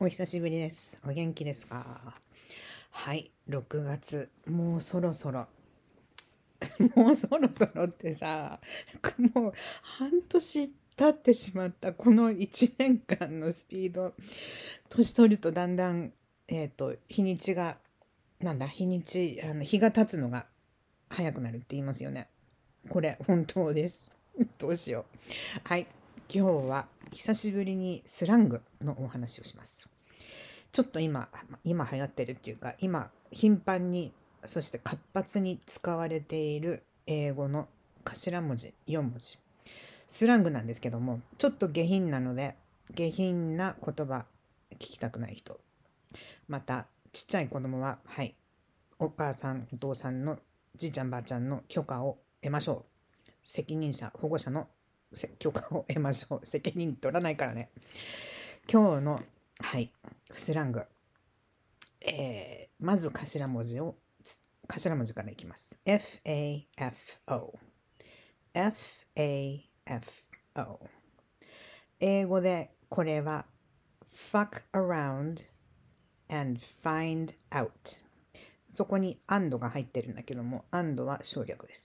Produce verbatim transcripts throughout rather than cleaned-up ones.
久しぶりです。お元気ですか？はい、ろくがつ、もうそろそろ、もうそろそろってさ、もう半年経ってしまったこのいちねんかんのスピード、年取るとだんだん、えっと、日にちが、なんだ、日にち、あの日が経つのが早くなるって言いますよね。これ、本当です。どうしよう。はい、今日は久しぶりにスラングのお話をします。ちょっと今、今流行ってるっていうか、今頻繁に、そして活発に使われている英語の頭文字よんもじ。スラングなんですけども、ちょっと下品なので、下品な言葉聞きたくない人。また、ちっちゃい子供は、はい、お母さん、お父さんのじいちゃんばあちゃんの許可を得ましょう。責任者、保護者の許可を得ましょう。責任取らないからね。今日の、はい、スラング。えーまず頭文字を、頭文字からいきます。エフエーエフオー。エフエーエフオー。英語でこれは fuck around and find out。そこに and が入ってるんだけども、and は省略です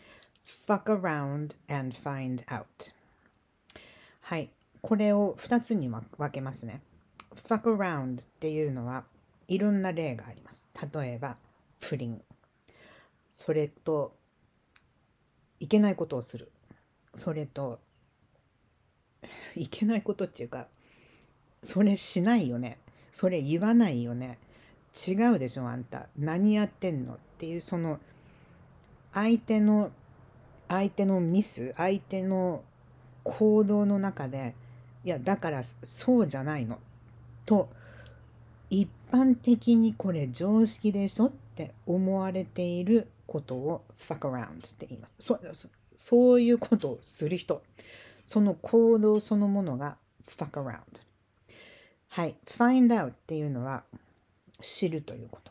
。fuck around and find out。はい。これをふたつに分けますね。fuck around っていうのはいろんな例があります。例えば、不倫。それと、いけないことをする。それと、いけないことっていうか、それしないよね。それ言わないよね。違うでしょ、あんた。何やってんのっていう、その、相手の、相手のミス、相手の行動の中で、いや、だからそうじゃないの。と、一般的にこれ常識でしょって思われていることを fuck around って言います。そ、そそういうことをする人。その行動そのものが fuck around。はい。find out っていうのは知るということ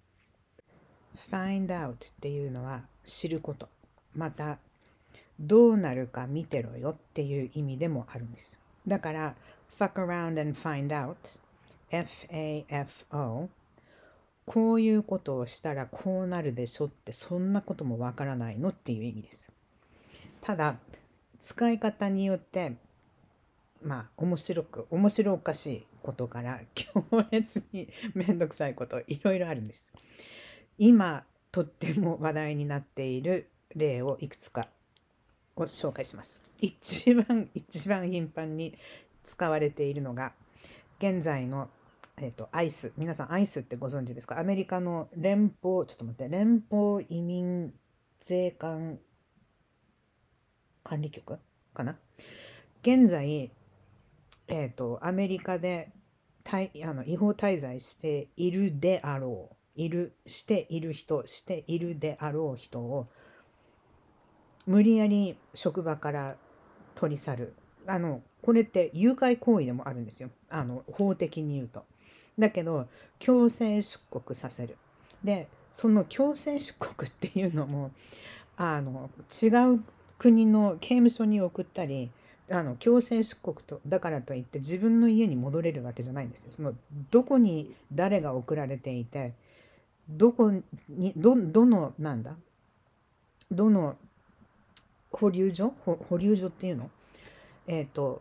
。find out っていうのは知ること。また、どうなるか見てろよっていう意味でもあるんです。だから、fuck around and find out、エフエーエフオー、こういうことをしたらこうなるでしょって、そんなこともわからないのっていう意味です。ただ、使い方によって、まあ、面白く、面白おかしいことから強烈にめんどくさいこと、いろいろあるんです。今、とっても話題になっている例をいくつかを紹介します。一番、一番頻繁に使われているのが、現在の、えっと、アイス。皆さん、アイスってご存知ですか？アメリカの連邦、ちょっと待って、連邦移民税関管理局かな。現在、えっと、アメリカであの違法滞在しているであろう、いる、している人、しているであろう人を、無理やり職場から取り去る。あの、これって誘拐行為でもあるんですよ。あの、法的に言うと。だけど、強制出国させる。で、その強制出国っていうのも、あの、違う国の刑務所に送ったり、あの、強制出国と、だからといって自分の家に戻れるわけじゃないんですよ。その、どこに誰が送られていて、どこに、ど、どの、なんだ、どの保留所保保留所っていうのえっ、と、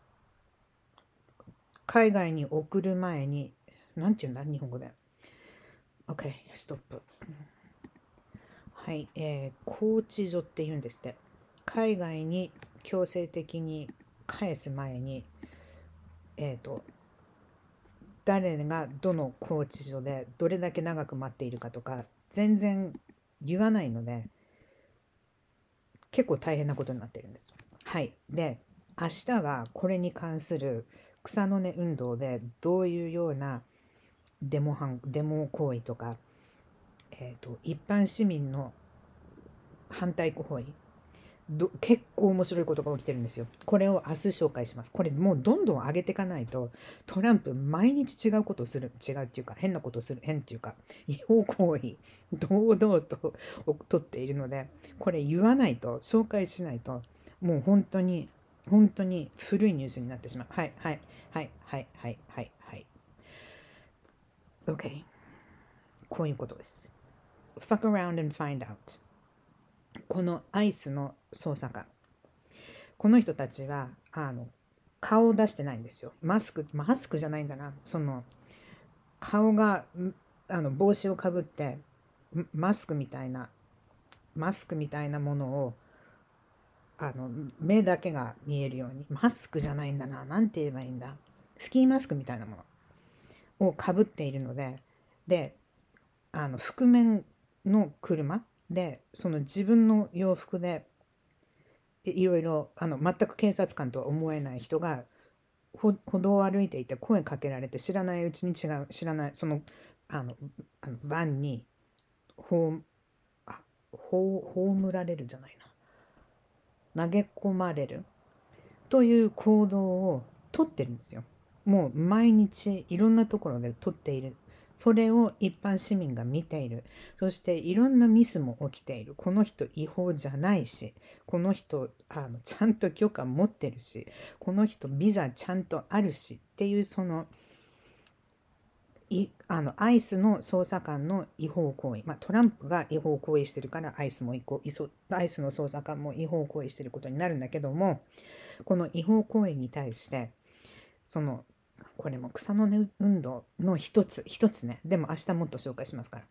海外に送る前に、なんて言うんだ日本語で。OK、ストップ。はい、えー、拘置所って言うんですって。海外に強制的に返す前に、えっ、と、誰がどの拘置所でどれだけ長く待っているかとか、全然言わないので、結構大変なことになってるんです。はい。で、明日はこれに関する草の根運動でどういうようなデモ反デモ行為とか、えーと、一般市民の反対行為ど結構面白いことが起きてるんですよ。これを明日紹介します。これもうどんどん上げていかないと、トランプ毎日違うことをする。違うっていうか、変なことをする。変っていうか、違法行為、堂々と取っているので、これ言わないと、紹介しないと、もう本当に、本当に古いニュースになってしまう。はい、はい、はい、はい、はい、はい、はい。 OK。こういうことです。fuck around and find out。このアイスの捜査官。この人たちは、あの、顔を出してないんですよ。マスク、マスクじゃないんだな。その、顔が、あの、帽子をかぶって、マスクみたいな、マスクみたいなものを、あの、目だけが見えるように。マスクじゃないんだな。なんて言えばいいんだ。スキーマスクみたいなものをかぶっているので、で、あの、覆面の車で、その自分の洋服で、いろいろ、あの、全く警察官とは思えない人が、歩道を歩いていて声かけられて、知らないうちに違う、知らない、その、あの、あのバンに、ほう、あ、ほう、葬られるじゃないな。投げ込まれるという行動をとってるんですよ。もう毎日いろんなところでとっている。それを一般市民が見ている。そしていろんなミスも起きている。この人違法じゃないし、この人あのちゃんと許可持ってるし、この人ビザちゃんとあるしっていう、そのいあのアイスの捜査官の違法行為、まあ、トランプが違法行為してるからアイスも違法アイスの捜査官も違法行為してることになるんだけども、この違法行為に対してそのこれも草の根運動の一つ一つね、でも明日もっと紹介しますから、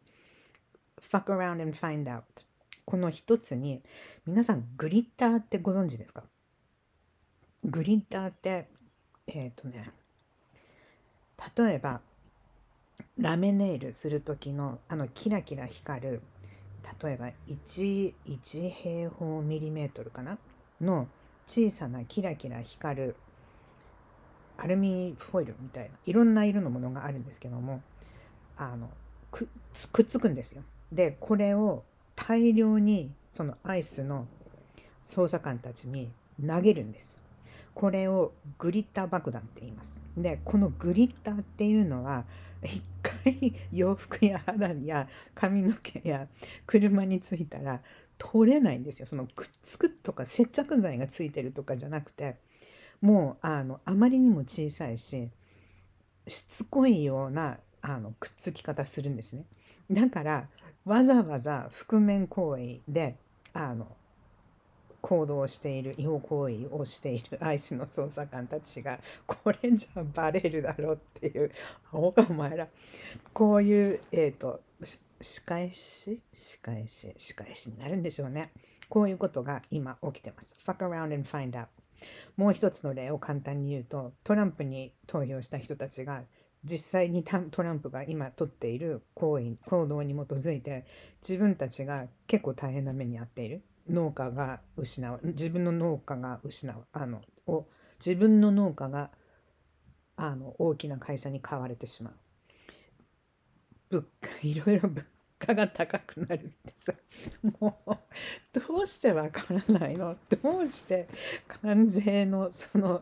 fuck around and find out。 この一つに、皆さんグリッターってご存知ですか？グリッターってえっ、ー、とね例えばラメネイルする時のあのキラキラ光る、例えば 1, 1平方ミリメートルかなの小さなキラキラ光るアルミホイルみたいないろんな色のものがあるんですけども、あの く, くっつくんですよ。でこれを大量にそのアイスの捜査官たちに投げるんです。これをグリッター爆弾って言います。でこのグリッターっていうのは一回洋服や肌や髪の毛や車についたら取れないんですよ。そのくっつくとか接着剤がついてるとかじゃなくて、もうあのあまりにも小さいししつこいようなあのくっつき方するんですね。だからわざわざ覆面行為であの行動している、違法行為をしているアイスの捜査官たちが、これじゃバレるだろうっていう、お前らこういうえっ、ー、と仕返し仕返し仕返しになるんでしょうね。こういうことが今起きてます。 fuck around and find out。 もう一つの例を簡単に言うと、トランプに投票した人たちが実際にトランプが今取っている行為行動に基づいて、自分たちが結構大変な目に遭っている、農家が失う、自分の農家が失う、あのを自分の農家があの大きな会社に買われてしまう、物価いろいろ物価が高くなるってさ、もうどうしてわからないの、どうして関税のその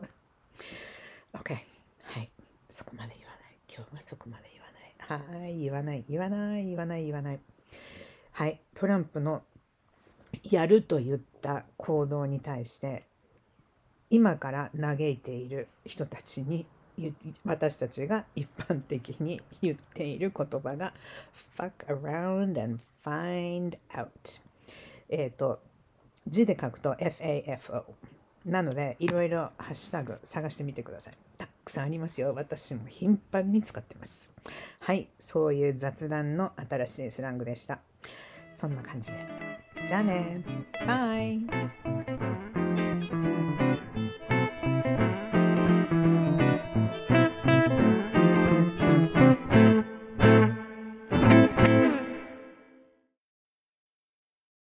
OK、 はい、そこまで言わない、今日はそこまで言わない、はい、言わない言わない言わない言わない。はい、トランプのやると言った行動に対して今から嘆いている人たちに、私たちが一般的に言っている言葉が fuck around and find out。 えっと字で書くと ファフオ なので、いろいろハッシュタグ探してみてください。たくさんありますよ。私も頻繁に使ってます。はい、そういう雑談の新しいスラングでした。そんな感じで。じゃあね。バイ。